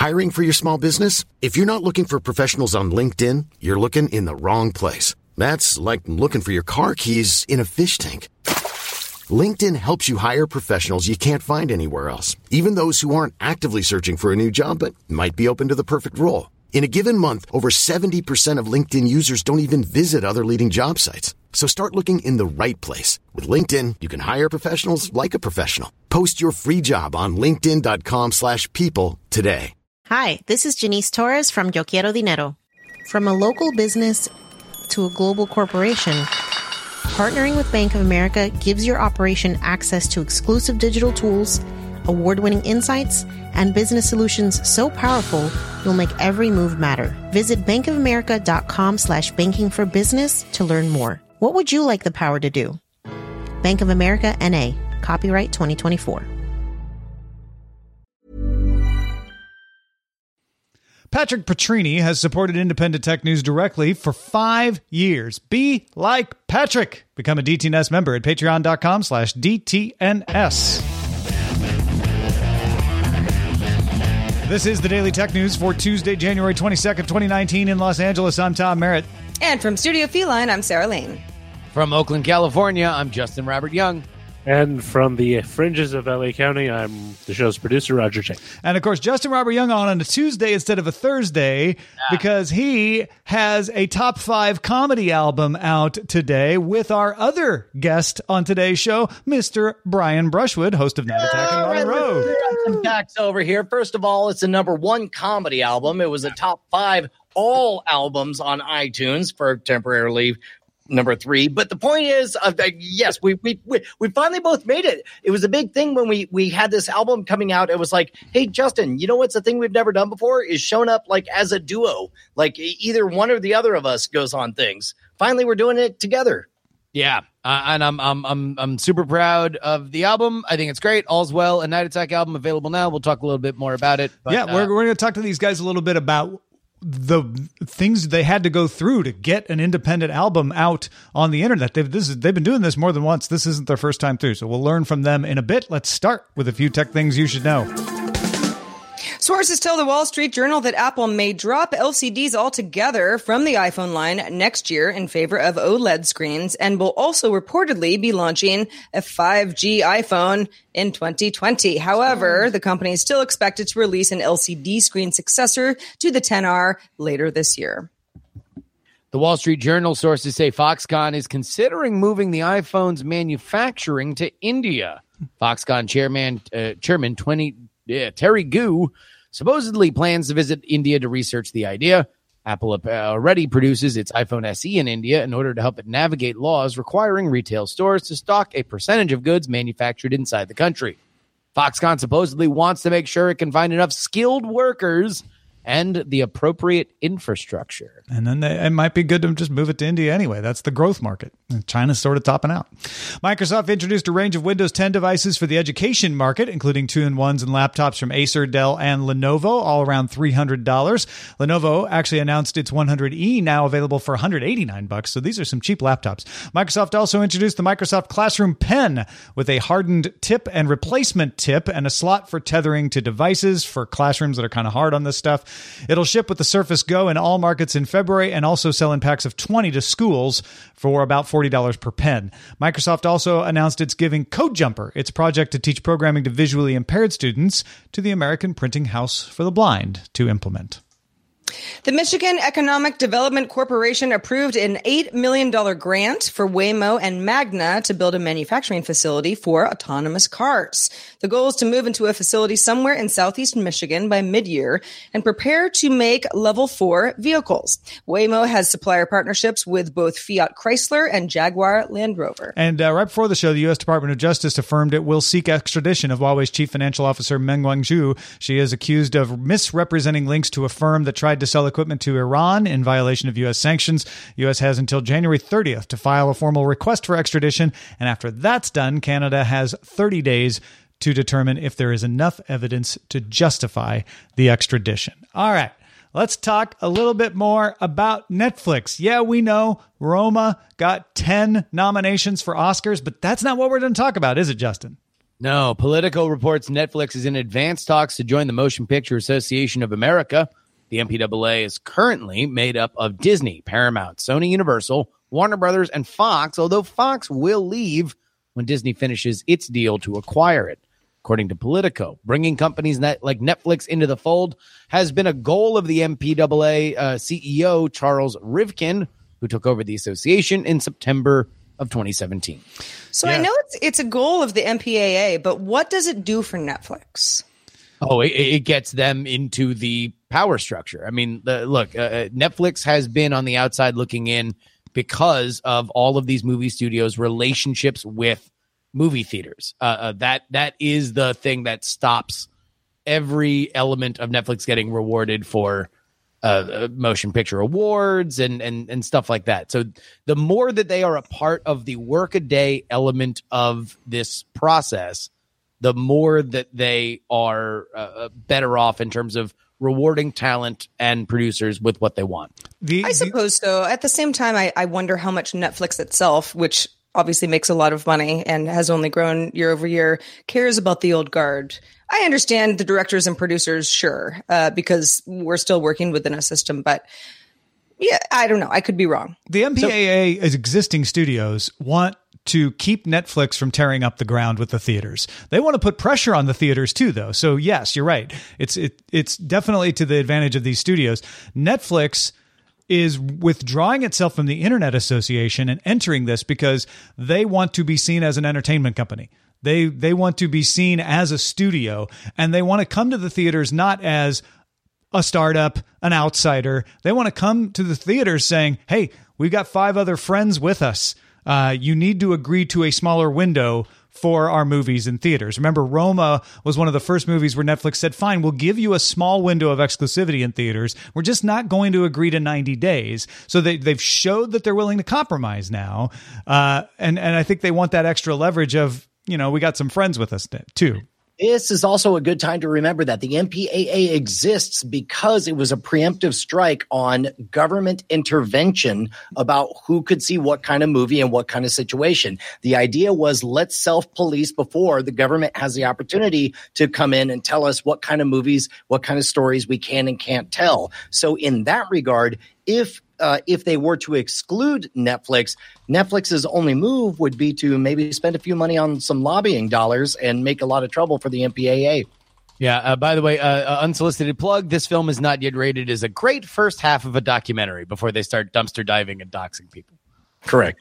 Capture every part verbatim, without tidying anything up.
Hiring for your small business? If you're not looking for professionals on LinkedIn, you're looking in the wrong place. That's like looking for your car keys in a fish tank. LinkedIn helps you hire professionals you can't find anywhere else, even those who aren't actively searching for a new job but might be open to the perfect role. In a given month, over seventy percent of LinkedIn users don't even visit other leading job sites. So start looking in the right place. With LinkedIn, you can hire professionals like a professional. Post your free job on linkedin.com slash people today. Hi, this is Janice Torres from Yo Quiero Dinero. From a local business to a global corporation, partnering with Bank of America gives your operation access to exclusive digital tools, award-winning insights, and business solutions so powerful you'll make every move matter. Visit bankofamerica.com slash banking for business to learn more. What would you like the power to do? Bank of America, N A. Copyright twenty twenty-four. Patrick Petrini has supported Independent Tech News directly for five years. Be like Patrick. Become a D T N S member at patreon.com slash DTNS. This is the Daily Tech News for Tuesday, January twenty-second, twenty nineteen in Los Angeles. I'm Tom Merritt. And from Studio Feline, I'm Sarah Lane. From Oakland, California, I'm Justin Robert Young. And from the fringes of L A County, I'm the show's producer, Roger Chang. And, of course, Justin Robert Young on on a Tuesday instead of a Thursday because he has a top five comedy album out today with our other guest on today's show, Mister Brian Brushwood, host of Night Attack and On the Road. Some facts over here. First of all, it's a number one comedy album. It was a top five all albums on iTunes for temporarily number three. But the point is, uh, yes, we, we we we finally both made it. It was a big thing when we we had this album coming out. It was like, hey, Justin, you know what's the thing we've never done before is shown up like as a duo, like either one or the other of us goes on things. Finally, we're doing it together. Yeah, uh, and I'm I'm I'm I'm super proud of the album. I think it's great. All's Well, a Night Attack album available now. We'll talk a little bit more about it. But, yeah, we're uh, we're going to talk to these guys a little bit about the things they had to go through to get an independent album out on the internet. They've this is, they've been doing this more than once. This isn't their first time through, so we'll learn from them in a bit. Let's start with a few tech things you should know. Sources tell the Wall Street Journal that Apple may drop L C Ds altogether from the iPhone line next year in favor of OLED screens and will also reportedly be launching a five G iPhone in twenty twenty. However, the company is still expected to release an L C D screen successor to the X R later this year. The Wall Street Journal sources say Foxconn is considering moving the iPhone's manufacturing to India. Foxconn chairman, uh, chairman twenty, uh, Terry Gu supposedly plans to visit India to research the idea. Apple already produces its iPhone S E in India in order to help it navigate laws requiring retail stores to stock a percentage of goods manufactured inside the country. Foxconn supposedly wants to make sure it can find enough skilled workers and the appropriate infrastructure. And then they, it might be good to just move it to India anyway. That's the growth market. China's sort of topping out. Microsoft introduced a range of Windows ten devices for the education market, including two-in-ones and laptops from Acer, Dell, and Lenovo, all around three hundred dollars. Lenovo actually announced its one hundred E, now available for one hundred eighty-nine bucks. So these are some cheap laptops. Microsoft also introduced the Microsoft Classroom Pen with a hardened tip and replacement tip and a slot for tethering to devices for classrooms that are kind of hard on this stuff. It'll ship with the Surface Go in all markets in February and also sell in packs of twenty to schools for about forty dollars per pen. Microsoft also announced it's giving CodeJumper, its project to teach programming to visually impaired students, to the American Printing House for the Blind to implement. The Michigan Economic Development Corporation approved an eight million dollars grant for Waymo and Magna to build a manufacturing facility for autonomous cars. The goal is to move into a facility somewhere in southeast Michigan by mid-year and prepare to make level four vehicles. Waymo has supplier partnerships with both Fiat Chrysler and Jaguar Land Rover. And uh, right before the show, the U S Department of Justice affirmed it will seek extradition of Huawei's chief financial officer, Meng Wanzhou. She is accused of misrepresenting links to a firm that tried to sell equipment to Iran in violation of U S sanctions. U S has until January thirtieth to file a formal request for extradition, and after that's done, Canada has thirty days to determine if there is enough evidence to justify the extradition. All right, let's talk a little bit more about Netflix. Yeah, we know Roma got ten nominations for Oscars, but that's not what we're going to talk about, is it, Justin? No, Politico reports Netflix is in advanced talks to join the Motion Picture Association of America. The M P A A is currently made up of Disney, Paramount, Sony Universal, Warner Brothers, and Fox, although Fox will leave when Disney finishes its deal to acquire it. According to Politico, bringing companies net, like Netflix into the fold has been a goal of the M P A A uh, C E O, Charles Rivkin, who took over the association in September of twenty seventeen. So Yeah. I know it's it's a goal of the M P A A, but what does it do for Netflix? Oh, it, it gets them into the power structure. I mean, the, look, uh, Netflix has been on the outside looking in because of all of these movie studios' relationships with movie theaters. Uh, uh, that that is the thing that stops every element of Netflix getting rewarded for uh, motion picture awards and, and and stuff like that. So the more that they are a part of the workaday element of this process, the more that they are uh, better off in terms of rewarding talent and producers with what they want. The, I suppose so. At the same time, I, I wonder how much Netflix itself, which obviously makes a lot of money and has only grown year over year, cares about the old guard. I understand the directors and producers, sure, uh, because we're still working within a system. But yeah, I don't know. I could be wrong. The M P A A as existing studios want to keep Netflix from tearing up the ground with the theaters. They want to put pressure on the theaters too, though. So yes, you're right. It's it it's definitely to the advantage of these studios. Netflix is withdrawing itself from the Internet Association and entering this because they want to be seen as an entertainment company. They they want to be seen as a studio, and they want to come to the theaters not as a startup, an outsider. They want to come to the theaters saying, hey, we've got five other friends with us. Uh, you need to agree to a smaller window for our movies in theaters. Remember, Roma was one of the first movies where Netflix said, fine, we'll give you a small window of exclusivity in theaters. We're just not going to agree to ninety days. So they, they've showed that they're willing to compromise now. Uh, and, and I think they want that extra leverage of, you know, we got some friends with us too. This is also a good time to remember that the M P A A exists because it was a preemptive strike on government intervention about who could see what kind of movie and what kind of situation. The idea was, let's self-police before the government has the opportunity to come in and tell us what kind of movies, what kind of stories we can and can't tell. So in that regard, if Uh, if they were to exclude Netflix, Netflix's only move would be to maybe spend a few money on some lobbying dollars and make a lot of trouble for the M P A A. Yeah, uh, by the way, uh, uh, unsolicited plug, this film is not yet rated as a great first half of a documentary before they start dumpster diving and doxing people. Correct.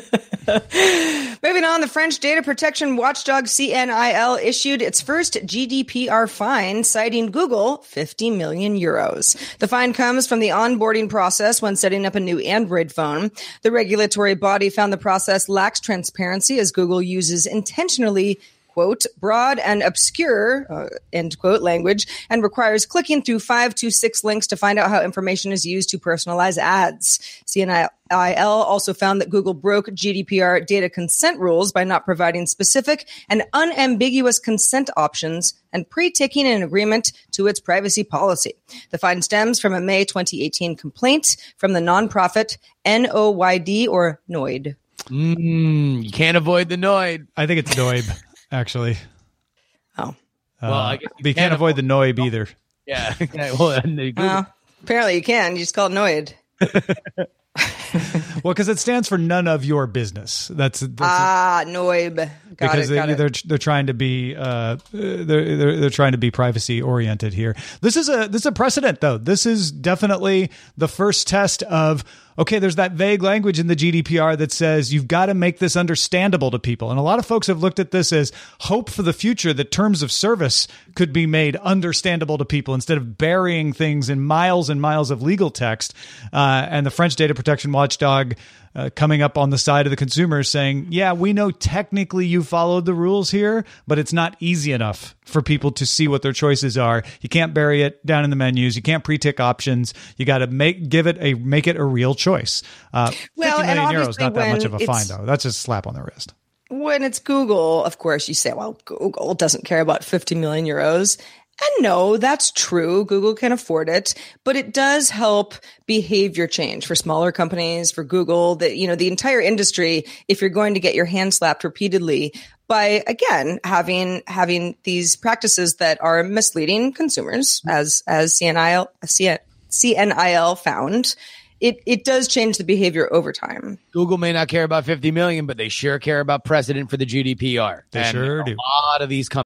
Moving on, the French data protection watchdog C N I L issued its first G D P R fine, citing Google fifty million euros. The fine comes from the onboarding process when setting up a new Android phone. The regulatory body found the process lacks transparency as Google uses intentionally quote, broad and obscure, uh, end quote, language, and requires clicking through five to six links to find out how information is used to personalize ads. C N I L also found that Google broke G D P R data consent rules by not providing specific and unambiguous consent options and pre-taking an agreement to its privacy policy. The fine stems from a May twenty eighteen complaint from the nonprofit N O Y D or Noid. Mm, you can't avoid the Noid. I think it's Noib. Actually, oh, uh, well, I guess but you can't avoid the Noib either. Yeah, well, and the Google- uh, apparently you can. You just call it Noid. Well, because it stands for none of your business. That's, that's ah Noib. Got because it, got they, it. they're they're trying to be uh, they're, they're they're trying to be privacy oriented here. This is a this is a precedent, though. This is definitely the first test of, okay, there's that vague language in the G D P R that says you've got to make this understandable to people. And a lot of folks have looked at this as hope for the future that terms of service could be made understandable to people instead of burying things in miles and miles of legal text. Uh, and the French data protection watchdog uh, coming up on the side of the consumers saying, yeah, we know technically you followed the rules here, but it's not easy enough for people to see what their choices are. You can't bury it down in the menus. You can't pre-tick options. You got to make give it a make it a real choice. Uh, Well, fifty and million euros, obviously not that much when of a fine, it's- though. That's just a slap on the wrist. When it's Google, of course, you say, well, Google doesn't care about fifty million euros. And no, that's true. Google can afford it, but it does help behavior change for smaller companies, for Google, that, you know, the entire industry. If you're going to get your hand slapped repeatedly by, again, having having these practices that are misleading consumers, as as C N I L, C N I L found. It it does change the behavior over time. Google may not care about fifty million, but they sure care about precedent for the G D P R. They and sure a do. A lot of these companies.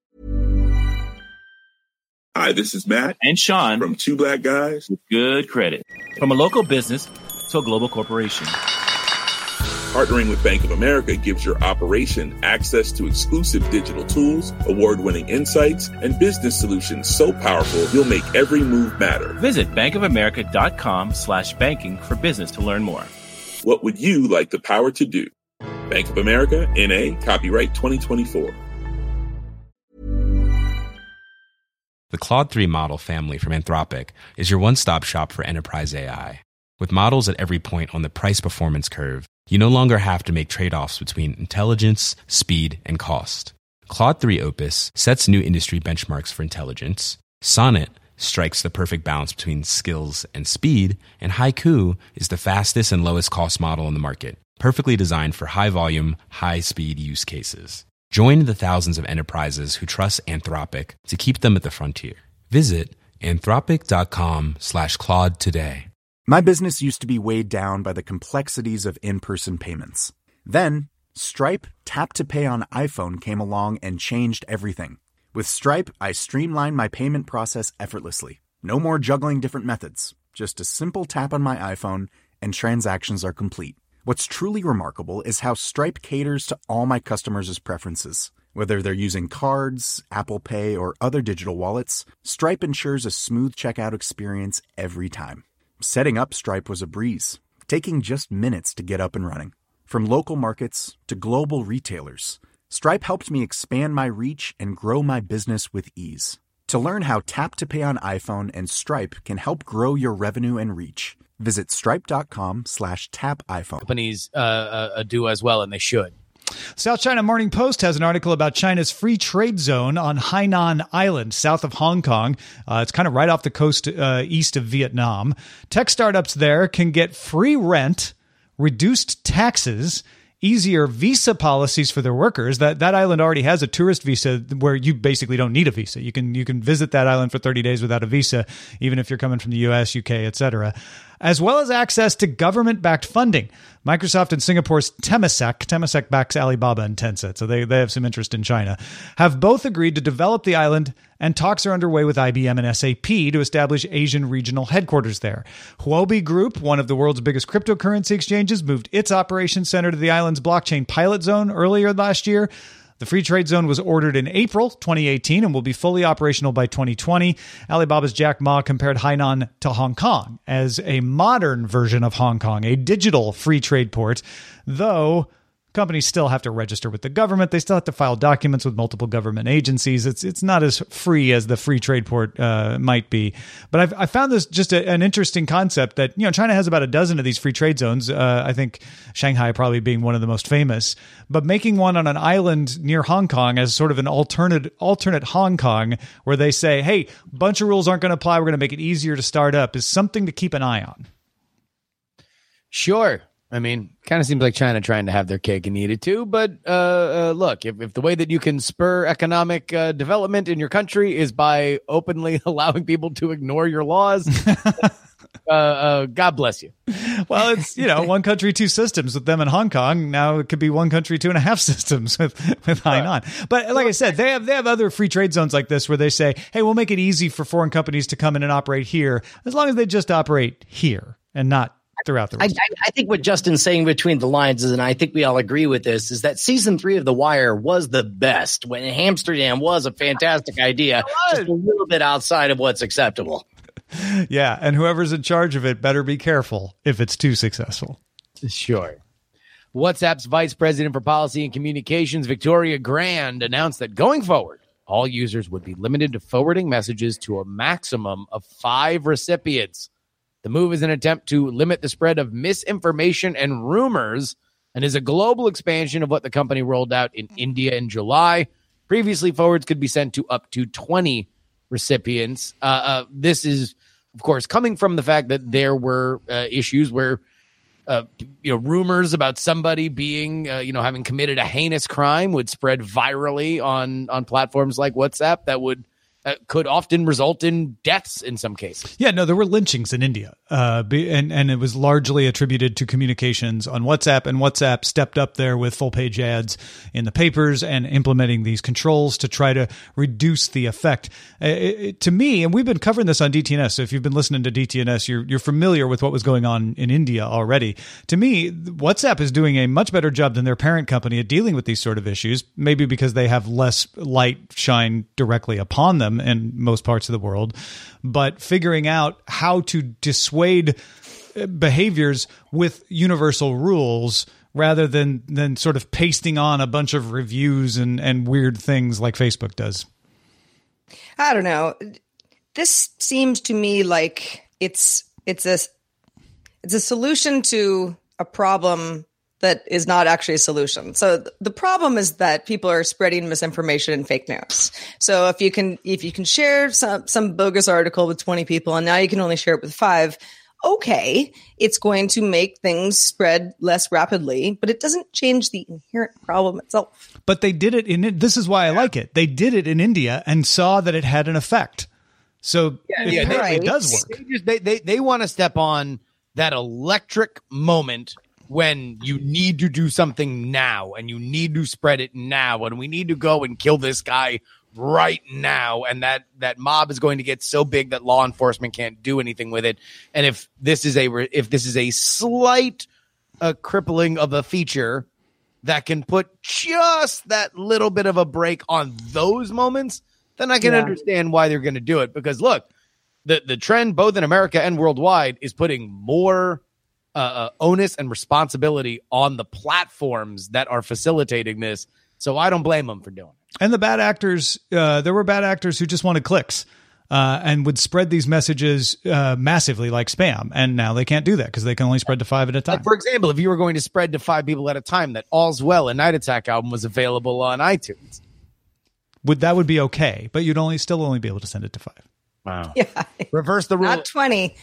Hi, this is Matt and Sean from Two Black Guys with Good Credit. From a local business to a global corporation. Partnering with Bank of America gives your operation access to exclusive digital tools, award-winning insights, and business solutions so powerful you'll make every move matter. Visit bankofamerica.com slash banking for business to learn more. What would you like the power to do? Bank of America, N A, copyright twenty twenty-four. The Claude three model family from Anthropic is your one-stop shop for enterprise A I. With models at every point on the price-performance curve, you no longer have to make trade-offs between intelligence, speed, and cost. Claude three Opus sets new industry benchmarks for intelligence. Sonnet strikes the perfect balance between skills and speed. And Haiku is the fastest and lowest cost model on the market, perfectly designed for high-volume, high-speed use cases. Join the thousands of enterprises who trust Anthropic to keep them at the frontier. Visit anthropic.com slash Claude today. My business used to be weighed down by the complexities of in-person payments. Then, Stripe Tap to Pay on iPhone came along and changed everything. With Stripe, I streamlined my payment process effortlessly. No more juggling different methods. Just a simple tap on my iPhone and transactions are complete. What's truly remarkable is how Stripe caters to all my customers' preferences. Whether they're using cards, Apple Pay, or other digital wallets, Stripe ensures a smooth checkout experience every time. Setting up Stripe was a breeze, taking just minutes to get up and running. From local markets to global retailers, Stripe helped me expand my reach and grow my business with ease. To learn how Tap to Pay on iPhone and Stripe can help grow your revenue and reach, visit stripe.com slash tap iPhone. Companies uh, uh, do as well, and they should. South China Morning Post has an article about China's free trade zone on Hainan Island, south of Hong Kong. Uh, it's kind of right off the coast uh, east of Vietnam. Tech startups there can get free rent, reduced taxes, easier visa policies for their workers. That that island already has a tourist visa where you basically don't need a visa. You can you can visit that island for thirty days without a visa, even if you're coming from the U S, U K, et cetera, as well as access to government-backed funding. Microsoft and Singapore's Temasek, Temasek backs Alibaba and Tencent, so they, they have some interest in China, have both agreed to develop the island, and talks are underway with I B M and S A P to establish Asian regional headquarters there. Huobi Group, one of the world's biggest cryptocurrency exchanges, moved its operations center to the island's blockchain pilot zone earlier last year. The free trade zone was ordered in April twenty eighteen and will be fully operational by twenty twenty. Alibaba's Jack Ma compared Hainan to Hong Kong as a modern version of Hong Kong, a digital free trade port, though companies still have to register with the government. They still have to file documents with multiple government agencies. It's it's not as free as the free trade port uh, might be. But I've, I found this just a, an interesting concept that, you know, China has about a dozen of these free trade zones. Uh, I think Shanghai probably being one of the most famous. But making one on an island near Hong Kong as sort of an alternate alternate Hong Kong, where they say, hey, a bunch of rules aren't going to apply, we're going to make it easier to start up, is something to keep an eye on. Sure. I mean, kind of seems like China trying to have their cake and eat it too. But uh, uh, look, if, if the way that you can spur economic uh, development in your country is by openly allowing people to ignore your laws, uh, uh, God bless you. Well, it's, you know, one country, two systems with them in Hong Kong. Now it could be one country, two and a half systems with, with Hainan. But like I said, they have they have other free trade zones like this where they say, hey, we'll make it easy for foreign companies to come in and operate here, as long as they just operate here and not throughout the rest. I, I think what Justin's saying between the lines is, and I think we all agree with this, is that season three of The Wire was the best. When Amsterdam was a fantastic idea, just a little bit outside of what's acceptable. Yeah, and whoever's in charge of it better be careful if it's too successful. Sure. WhatsApp's Vice President for Policy and Communications, Victoria Grand, announced that going forward, all users would be limited to forwarding messages to a maximum of five recipients. The move is an attempt to limit the spread of misinformation and rumors and is a global expansion of what the company rolled out in India in July. Previously, forwards could be sent to up to twenty recipients. Uh, uh, this is, of course, coming from the fact that there were uh, issues where uh, you know, rumors about somebody being, uh, you know, having committed a heinous crime would spread virally on on platforms like WhatsApp that would uh, could often result in deaths in some cases. Yeah, no, there were lynchings in India, uh, be, and and it was largely attributed to communications on WhatsApp. And WhatsApp stepped up there with full page ads in the papers and implementing these controls to try to reduce the effect. Uh, it, it, to me, and we've been covering this on D T N S. So if you've been listening to D T N S, you're you're familiar with what was going on in India already. To me, WhatsApp is doing a much better job than their parent company at dealing with these sort of issues. Maybe because they have less light shine directly upon them in most parts of the world, but figuring out how to dissuade behaviors with universal rules rather than than sort of pasting on a bunch of reviews and, and weird things like Facebook does. I don't know. This seems to me like it's it's a it's a solution to a problem that is not actually a solution. So th- the problem is that people are spreading misinformation and fake news. So if you can if you can share some some bogus article with twenty people and now you can only share it with five, okay, it's going to make things spread less rapidly, but it doesn't change the inherent problem itself. But they did it in this is why I like it. They did it in India and saw that it had an effect. So yeah, it yeah, apparently they, does work. They just, they they, they want to step on that electric moment when you need to do something now and you need to spread it now and we need to go and kill this guy right now, and that that mob is going to get so big that law enforcement can't do anything with it. And if this is a if this is a slight uh, crippling of a feature that can put just that little bit of a break on those moments, then I can Yeah. understand why they're going to do it. Because look, the the trend both in America and worldwide is putting more uh, uh, onus and responsibility on the platforms that are facilitating this. So I don't blame them for doing it. And the bad actors, uh, there were bad actors who just wanted clicks uh, and would spread these messages uh, massively like spam. And now they can't do that because they can only spread to five at a time. Like, for example, if you were going to spread to five people at a time that All's Well, a Night Attack album was available on iTunes. Would that would be okay, but you'd only still only be able to send it to five. Wow. Yeah. Reverse the rule. Not twenty.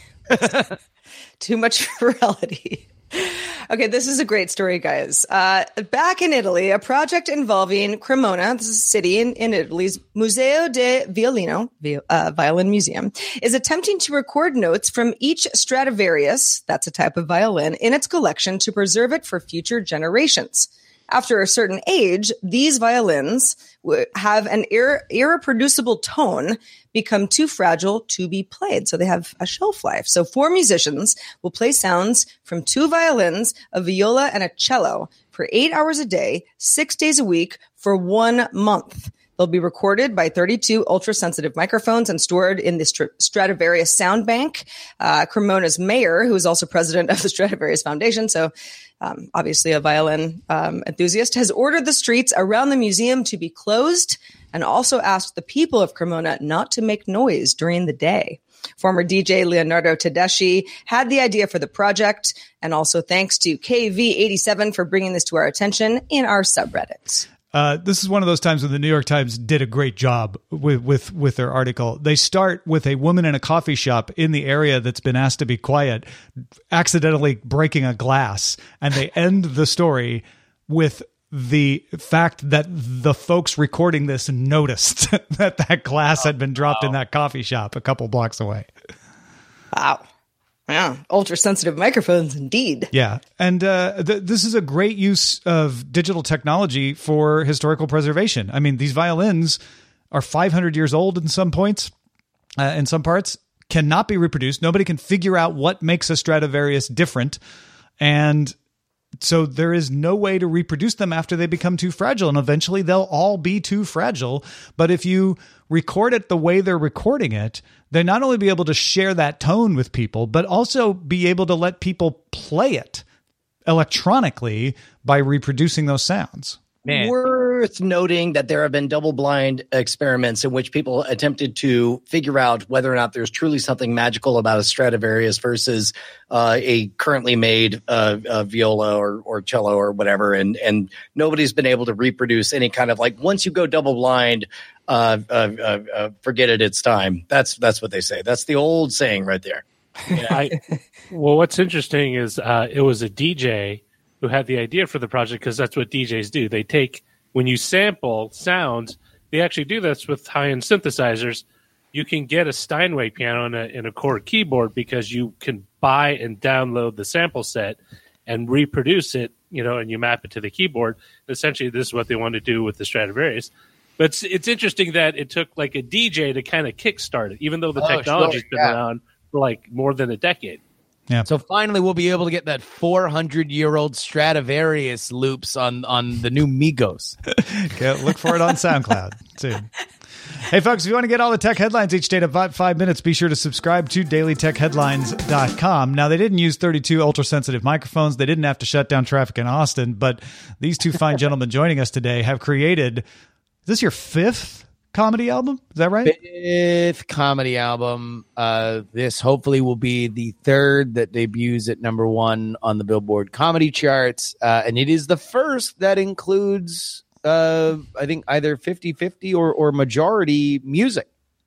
Too much virality. Okay, this is a great story, guys. Uh, back in Italy, a project involving Cremona, this is a city in, in Italy's Museo de Violino, uh, Violin Museum, is attempting to record notes from each Stradivarius, that's a type of violin, in its collection to preserve it for future generations. After a certain age, these violins w- have an ir- irreproducible tone, become too fragile to be played. So they have a shelf life. So four musicians will play sounds from two violins, a viola, and a cello for eight hours a day, six days a week for one month. They'll be recorded by thirty-two ultra-sensitive microphones and stored in the Str- Stradivarius Sound Bank. Uh, Cremona's mayor, who is also president of the Stradivarius Foundation, so um, obviously a violin um, enthusiast, has ordered the streets around the museum to be closed and also asked the people of Cremona not to make noise during the day. Former D J Leonardo Tedeschi had the idea for the project, and also thanks to K V eighty-seven for bringing this to our attention in our subreddit. Uh, this is one of those times when the New York Times did a great job with, with, with their article. They start with a woman in a coffee shop in the area that's been asked to be quiet, accidentally breaking a glass. And they end the story with the fact that the folks recording this noticed that that glass had been dropped wow. in that coffee shop a couple blocks away. Wow. Yeah, ultra-sensitive microphones, indeed. Yeah, and uh, th- this is a great use of digital technology for historical preservation. I mean, these violins are five hundred years old in some points, uh, in some parts, cannot be reproduced. Nobody can figure out what makes a Stradivarius different, and so there is no way to reproduce them after they become too fragile, and eventually they'll all be too fragile. But if you record it the way they're recording it, they not only be able to share that tone with people, but also be able to let people play it electronically by reproducing those sounds. Man. Worth noting that there have been double-blind experiments in which people attempted to figure out whether or not there's truly something magical about a Stradivarius versus uh, a currently made uh, uh, viola or, or cello or whatever, and and nobody's been able to reproduce any kind of, like, once you go double-blind, uh, uh, uh, uh, forget it, it's time. That's that's what they say. That's the old saying right there. I, well, what's interesting is uh, it was a D J who had the idea for the project, because that's what D Js do. They take, when you sample sounds, they actually do this with high-end synthesizers. You can get a Steinway piano and a, and a Korg keyboard because you can buy and download the sample set and reproduce it, you know, and you map it to the keyboard. Essentially, this is what they want to do with the Stradivarius. But it's, it's interesting that it took like a D J to kind of kickstart it, even though the oh, technology's sure, been yeah. around for like more than a decade. Yeah. So finally, we'll be able to get that four hundred year old Stradivarius loops on, on the new Migos. Okay, look for it on SoundCloud soon. Hey, folks, if you want to get all the tech headlines each day in about five minutes, be sure to subscribe to daily tech headlines dot com. Now, they didn't use thirty-two ultra-sensitive microphones. They didn't have to shut down traffic in Austin, but these two fine gentlemen joining us today have created, is this your fifth comedy album? Is that right? Fifth comedy album. Uh, this hopefully will be the third that debuts at number one on the Billboard comedy charts. Uh, and it is the first that includes, uh, I think, either fifty-fifty or, or majority music.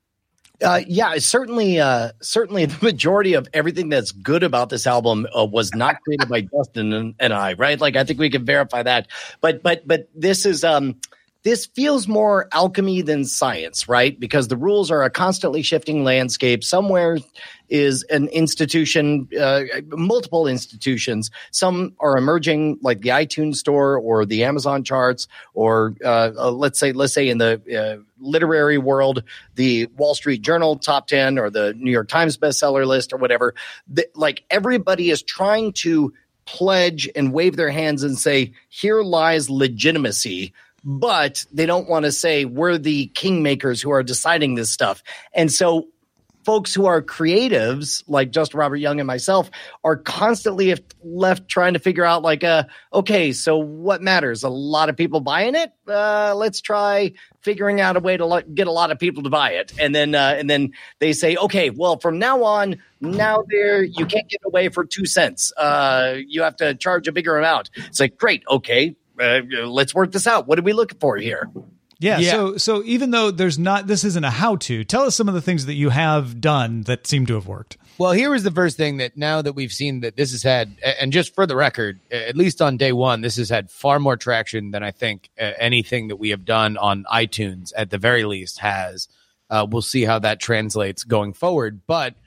Uh, yeah, certainly, uh, certainly the majority of everything that's good about this album uh, was not created by Justin and, and I, right? Like, I think we can verify that. But, but, but this is, um, this feels more alchemy than science, right? Because the rules are a constantly shifting landscape. Somewhere is an institution, uh, multiple institutions. Some are emerging, like the iTunes store or the Amazon charts, or uh, uh, let's say, let's say in the uh, literary world, the Wall Street Journal top ten or the New York Times bestseller list or whatever. The, like everybody is trying to pledge and wave their hands and say, "Here lies legitimacy." But they don't want to say we're the kingmakers who are deciding this stuff. And so folks who are creatives like Justin Robert Young and myself are constantly left trying to figure out like, uh, okay, so what matters? A lot of people buying it? Uh, let's try figuring out a way to lo- get a lot of people to buy it. And then uh, and then they say, okay, well, from now on, now there you can't get away for two cents. Uh, you have to charge a bigger amount. It's like, great, okay. Uh, let's work this out. What are we looking for here? Yeah, Yeah. So, so even though there's not, this isn't a how-to, tell us some of the things that you have done that seem to have worked. Well, here is the first thing that now that we've seen that this has had, and just for the record, at least on day one, this has had far more traction than I think uh, anything that we have done on iTunes at the very least has. Uh, we'll see how that translates going forward. But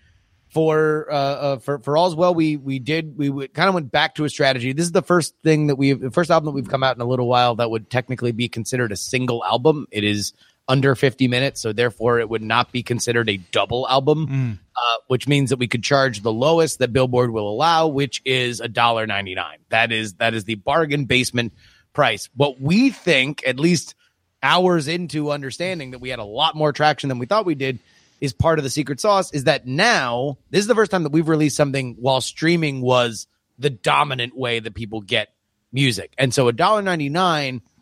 for uh, uh, for for All's Well, we we did we w- kind of went back to a strategy. This is the first thing that we've the first album that we've come out in a little while that would technically be considered a single album. It is under fifty minutes, so therefore it would not be considered a double album, mm. uh, which means that we could charge the lowest that Billboard will allow, which is one dollar and ninety-nine cents. That is that is the bargain basement price. What we think, at least hours into understanding that we had a lot more traction than we thought we did, is part of the secret sauce, is that now this is the first time that we've released something while streaming was the dominant way that people get music. And so one dollar and ninety-nine cents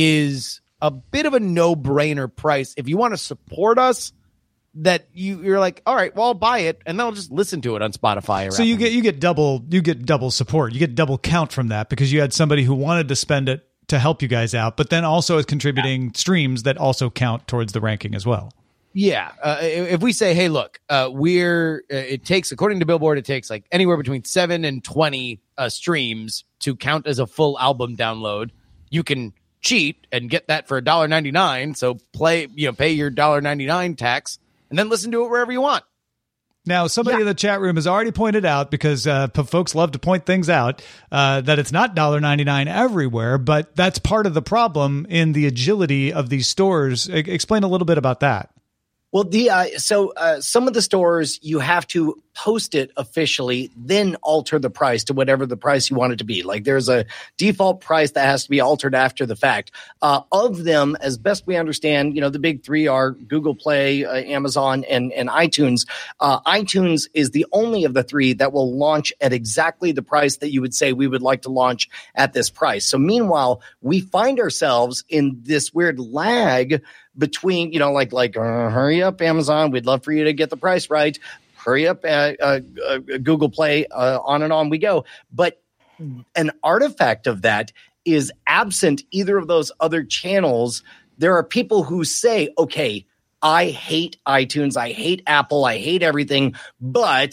is a bit of a no-brainer price. If you want to support us, that you, you're like, all right, well, I'll buy it, and then I'll just listen to it on Spotify. Or so you get you get double you get double support. You get double count from that because you had somebody who wanted to spend it to help you guys out, but then also is contributing streams that also count towards the ranking as well. Yeah. Uh, if we say, hey, look, uh, we're uh, it takes, according to Billboard, it takes like anywhere between seven and twenty uh, streams to count as a full album download. You can cheat and get that for one dollar and ninety-nine cents. So play, you know, pay your one dollar and ninety-nine cents tax and then listen to it wherever you want. Now, somebody yeah. in the chat room has already pointed out, because uh, p- folks love to point things out, uh, that it's not one dollar and ninety-nine cents everywhere, but that's part of the problem in the agility of these stores. I- explain a little bit about that. Well, the uh, so uh, some of the stores you have to post it officially, then alter the price to whatever the price you want it to be. Like there's a default price that has to be altered after the fact. Uh, of them, as best we understand, you know, the big three are Google Play, uh, Amazon, and and iTunes. Uh, iTunes is the only of the three that will launch at exactly the price that you would say we would like to launch at this price. So meanwhile, we find ourselves in this weird lag between, you know, like, like, uh, hurry up, Amazon. We'd love for you to get the price right. Hurry up, uh, uh, uh, Google Play, uh, on and on we go. But an artifact of that is absent either of those other channels. There are people who say, okay, I hate iTunes. I hate Apple. I hate everything, but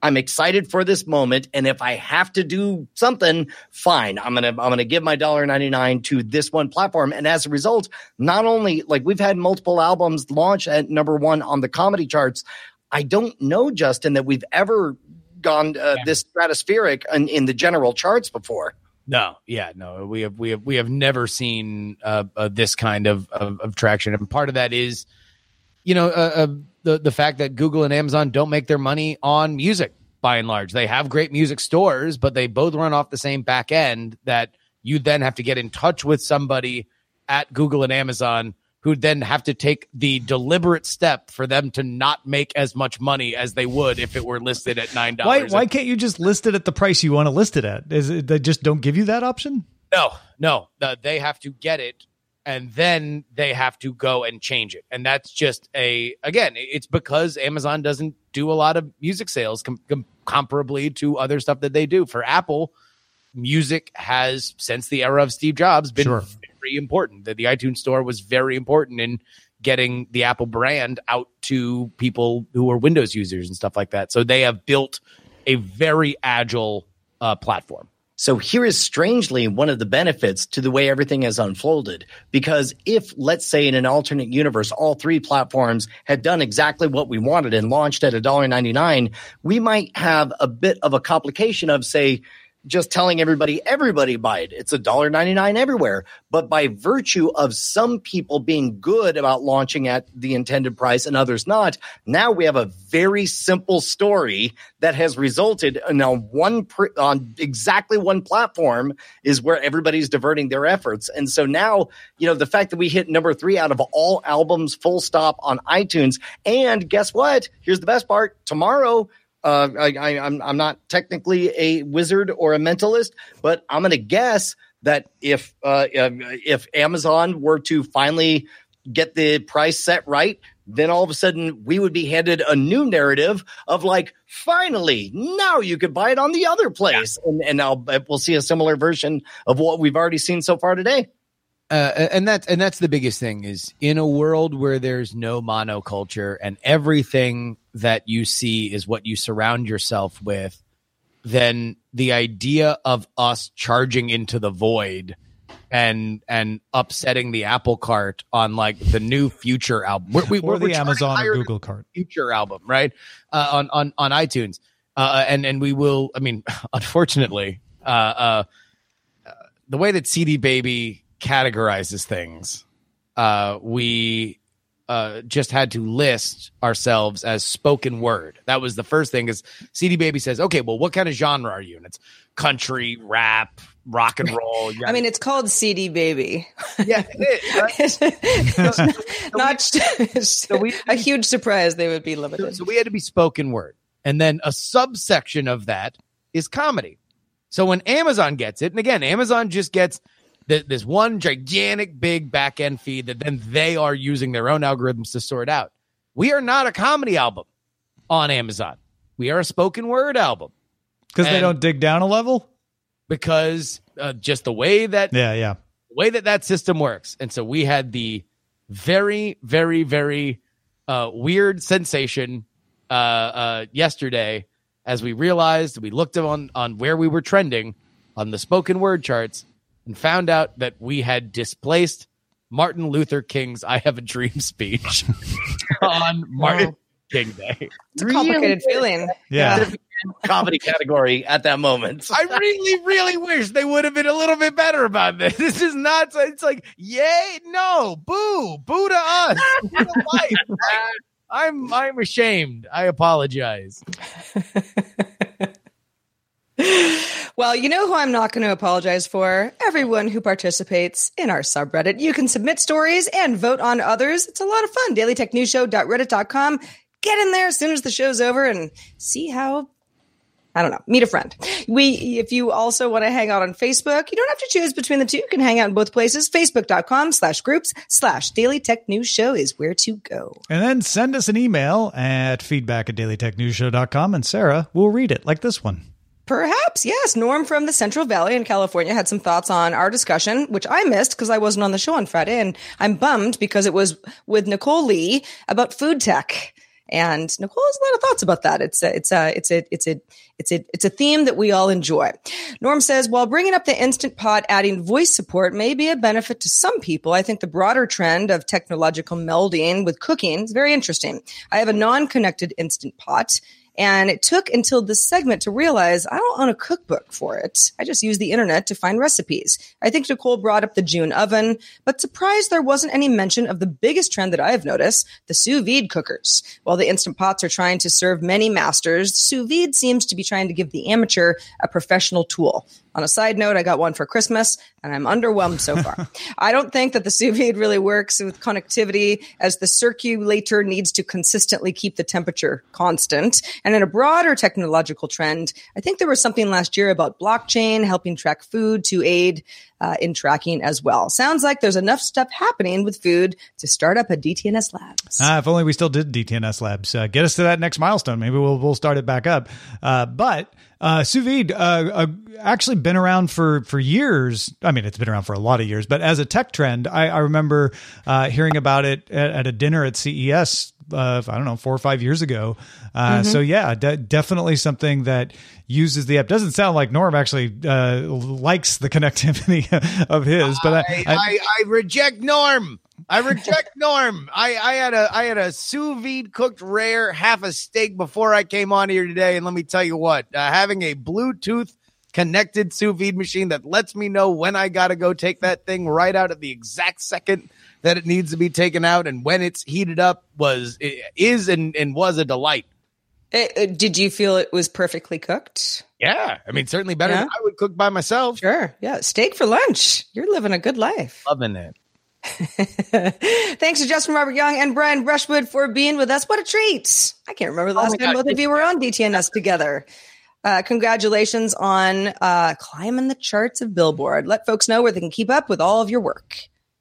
I'm excited for this moment, and if I have to do something, fine. I'm gonna I'm gonna give my one dollar ninety-nine to this one platform, and as a result, not only like we've had multiple albums launch at number one on the comedy charts. I don't know, Justin, that we've ever gone uh, this stratospheric in, in the general charts before. No, yeah, no, we have we have we have never seen uh, uh, this kind of, of of traction, and part of that is, you know, uh, uh, the the fact that Google and Amazon don't make their money on music by and large. They have great music stores, but they both run off the same back end that you then have to get in touch with somebody at Google and Amazon who then have to take the deliberate step for them to not make as much money as they would if it were listed at nine dollars. Why, why can't you just list it at the price you want to list it at? Is it, they just don't give you that option? No, no. Uh, they have to get it, and then they have to go and change it. And that's just a, again, it's because Amazon doesn't do a lot of music sales com- com- comparably to other stuff that they do. For Apple, music has, since the era of Steve Jobs, been Sure. very important. That the iTunes store was very important in getting the Apple brand out to people who are Windows users and stuff like that. So they have built a very agile uh, platform. So here is strangely one of the benefits to the way everything has unfolded. Because if, let's say, in an alternate universe, all three platforms had done exactly what we wanted and launched at one dollar ninety-nine, we might have a bit of a complication of, say, just telling everybody, everybody buy it. It's one dollar ninety-nine everywhere. But by virtue of some people being good about launching at the intended price and others not, now we have a very simple story that has resulted in a one pr- on exactly one platform is where everybody's diverting their efforts. And so now, you know, the fact that we hit number three out of all albums, full stop on iTunes. And guess what? Here's the best part. Tomorrow, Uh, I, I, I'm, I'm not technically a wizard or a mentalist, but I'm going to guess that if uh, if Amazon were to finally get the price set right, then all of a sudden we would be handed a new narrative of like, finally, now you could buy it on the other place. Yeah. And, and I'll, we'll see a similar version of what we've already seen so far today. Uh, and that's and that's the biggest thing is in a world where there's no monoculture and everything that you see is what you surround yourself with, then the idea of us charging into the void and and upsetting the Apple cart on like the new Future album, we're, we, or we're, the we're Amazon or Google cart, Future album, right? Uh, on on on iTunes, uh, and and we will. I mean, unfortunately, uh, uh, uh, the way that C D Baby categorizes things, uh, we uh, just had to list ourselves as spoken word. That was the first thing. Is C D Baby says, okay, well, what kind of genre are you? And it's country, rap, rock and roll. I mean, it's called C D Baby. Yeah, it is. Right? It's not so we, a huge surprise they would be limited. So, so we had to be spoken word. And then a subsection of that is comedy. So when Amazon gets it, and again, Amazon just gets this one gigantic big back end feed that then they are using their own algorithms to sort out. We are not a comedy album on Amazon. We are a spoken word album. Because they don't dig down a level? Because uh, just the way that yeah, yeah. the way that that system works. And so we had the very, very, very uh, weird sensation uh, uh, yesterday as we realized, we looked on, on where we were trending on the spoken word charts and found out that we had displaced Martin Luther King's I Have a Dream speech on Martin Luther King Day. It's a complicated really? feeling. Yeah. Comedy category at that moment. I really, really wish they would have been a little bit better about this. This is not, it's like, yay, no, boo, boo to us. Boo to life. I, I'm, I'm ashamed. I apologize. Well, you know who I'm not going to apologize for? Everyone who participates in our subreddit. You can submit stories and vote on others. It's a lot of fun. daily tech news show dot reddit dot com. Get in there as soon as the show's over and see how, I don't know, meet a friend. We, if you also want to hang out on Facebook, you don't have to choose between the two. You can hang out in both places. Facebook.com slash groups slash Daily Tech News Show is where to go. And then send us an email at feedback at daily tech news show dot com and Sarah will read it like this one. Perhaps, yes. Norm from the Central Valley in California had some thoughts on our discussion, which I missed because I wasn't on the show on Friday, and I'm bummed because it was with Nicole Lee about food tech. And Nicole has a lot of thoughts about that. It's a, it's a, it's a, it's a, it's a, it's a theme that we all enjoy. Norm says, while bringing up the Instant Pot, adding voice support may be a benefit to some people, I think the broader trend of technological melding with cooking is very interesting. I have a non-connected Instant Pot, and it took until this segment to realize I don't own a cookbook for it. I just use the internet to find recipes. I think Nicole brought up the June oven, but surprised there wasn't any mention of the biggest trend that I have noticed, the sous vide cookers. While the Instant Pots are trying to serve many masters, sous vide seems to be trying to give the amateur a professional tool. On a side note, I got one for Christmas, and I'm underwhelmed so far. I don't think that the sous vide really works with connectivity, as the circulator needs to consistently keep the temperature constant. And in a broader technological trend, I think there was something last year about blockchain helping track food to aid uh, in tracking as well. Sounds like there's enough stuff happening with food to start up a D T N S Labs. Ah, if only we still did D T N S Labs. Uh, get us to that next milestone. Maybe we'll we'll start it back up. Uh, but uh, sous vide uh, uh, actually been around for for years. I mean, it's been around for a lot of years. But as a tech trend, I, I remember uh, hearing about it at, at a dinner at C E S. Uh, I don't know, four or five years ago. Uh, mm-hmm. So yeah, de- definitely something that uses the app. Doesn't sound like Norm actually uh, likes the connectivity of his, but I, I, I, I reject Norm. I reject Norm. I, I had a I had a sous vide cooked rare half a steak before I came on here today, and let me tell you what, uh, having a Bluetooth connected sous vide machine that lets me know when I got to go take that thing right out at the exact second that it needs to be taken out, and when it's heated up was is and, and was a delight. It, did you feel it was perfectly cooked? Yeah, I mean, certainly better yeah. than I would cook by myself. Sure, yeah, steak for lunch. You're living a good life. Loving it. Thanks to Justin Robert Young and Brian Brushwood for being with us. What a treat! I can't remember the last oh time God. both of you were on D T N S together. Uh, congratulations on uh, climbing the charts of Billboard. Let folks know where they can keep up with all of your work.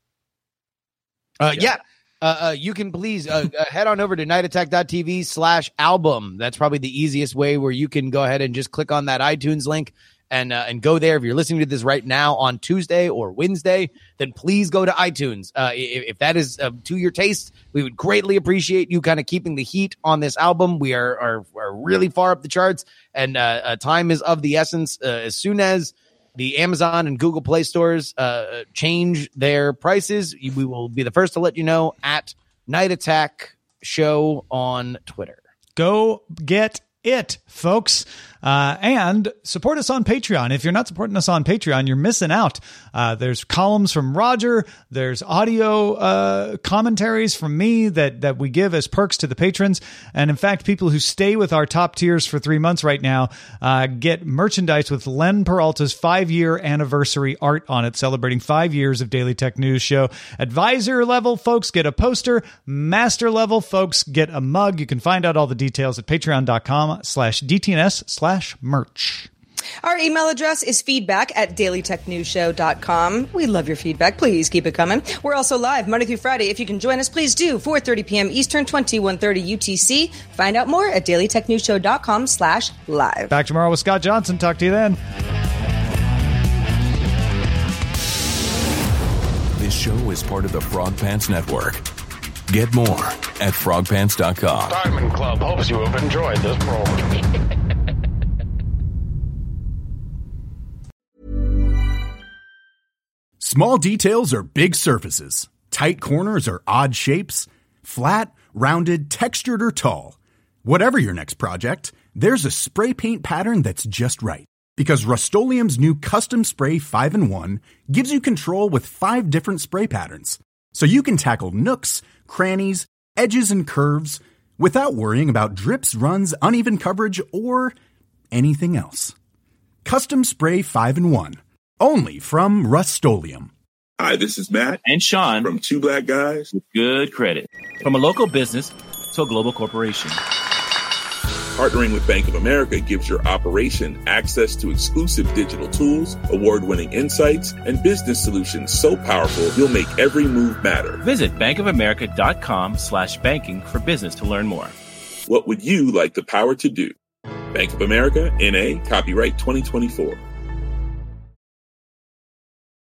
Uh, yeah, uh, uh, you can please uh, uh, head on over to nightattack.tv slash album. That's probably the easiest way where you can go ahead and just click on that iTunes link and uh, and go there. If you're listening to this right now on Tuesday or Wednesday, then please go to iTunes. Uh, if, if that is uh, to your taste, we would greatly appreciate you kind of keeping the heat on this album. We are are, are really far up the charts, and uh, uh, time is of the essence. Uh, as soon as the Amazon and Google Play stores uh, change their prices, we will be the first to let you know at Night Attack Show on Twitter. Go get it, folks. Uh, and support us on Patreon. If you're not supporting us on Patreon, you're missing out. Uh, there's columns from Roger. There's audio uh, commentaries from me that, that we give as perks to the patrons. And in fact, people who stay with our top tiers for three months right now uh, get merchandise with Len Peralta's five-year anniversary art on it, celebrating five years of Daily Tech News Show. Advisor level folks get a poster. Master level folks get a mug. You can find out all the details at patreon.com slash DTNS slash merch. Our email address is feedback at dailytechnewsshow dot com. We love your feedback. Please keep it coming. We're also live Monday through Friday. If you can join us, please do. four thirty p.m. Eastern, twenty-one thirty U T C. Find out more at dailytechnewsshow.com slash live. Back tomorrow with Scott Johnson. Talk to you then. This show is part of the Frog Pants Network. Get more at frog pants dot com. Diamond Club hopes you have enjoyed this program. Small details are big surfaces. Tight corners are odd shapes. Flat, rounded, textured, or tall. Whatever your next project, there's a spray paint pattern that's just right. Because Rust-Oleum's new Custom Spray five in one gives you control with five different spray patterns. So you can tackle nooks, crannies, edges, and curves without worrying about drips, runs, uneven coverage, or anything else. Custom Spray five in one. Only from Rust-Oleum. Hi, this is Matt and Sean from Two Black Guys with Good Credit. From a local business to a global corporation. Partnering with Bank of America gives your operation access to exclusive digital tools, award-winning insights, and business solutions so powerful you'll make every move matter. Visit bankofamerica.com slash banking for business to learn more. What would you like the power to do? Bank of America, N A, copyright twenty twenty-four.